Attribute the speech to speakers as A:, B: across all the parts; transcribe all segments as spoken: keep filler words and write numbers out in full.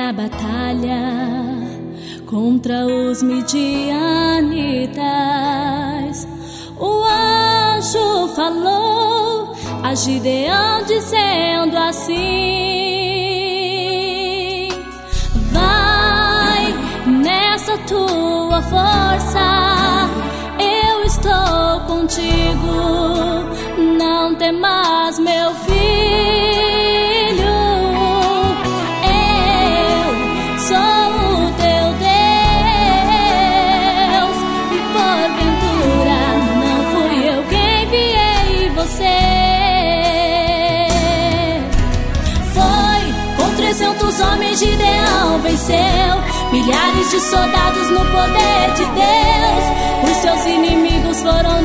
A: na batalha contra os midianitas. O anjo falou a Gideão dizendo assim: vai nessa tua força, eu estou contigo, não temas, meu filho. trezentos homens Gideão venceu, milhares de soldados no poder de Deus. Os seus inimigos foram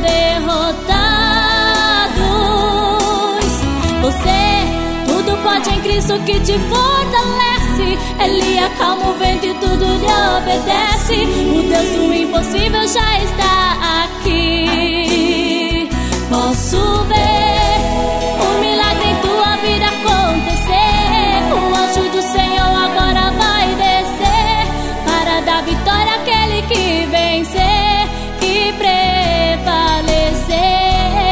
A: derrotados. Você tudo pode em Cristo que te fortalece. Ele acalma o vento e tudo lhe obedece. O Deus do impossível já está aqui. Posso ver o milagre em tua vida acontecer. O anjo do Senhor agora vai descer para dar vitória àquele que vencer e prevalecer.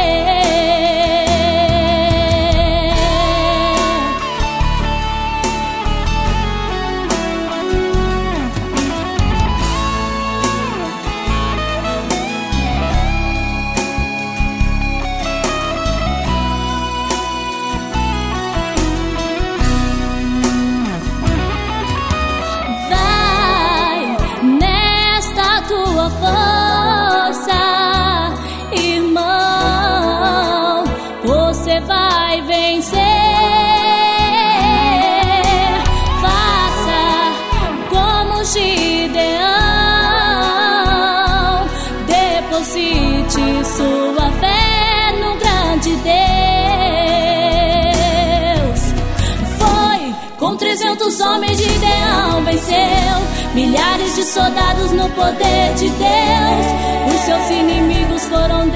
A: Força, irmão, você vai vencer. Faça como Gideão, deposite sua fé no grande Deus. Foi com trezentos homens Gideão venceu, milhares de soldados no poder de Deus. Os seus inimigos foram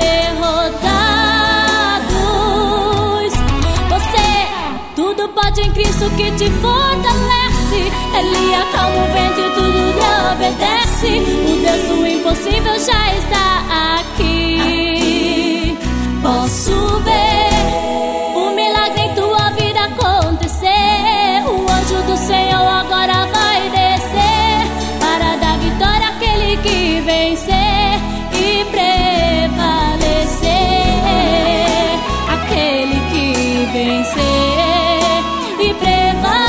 A: derrotados. Você tudo pode em Cristo que te fortalece. Ele acalma o vento e tudo lhe obedece. O Deus do impossível já está aqui. Posso ver o milagre em tua vida acontecer. O anjo do Senhor agora vai descer para dar vitória àquele que vencer e prevalecer. Aquele que vencer e prevalecer.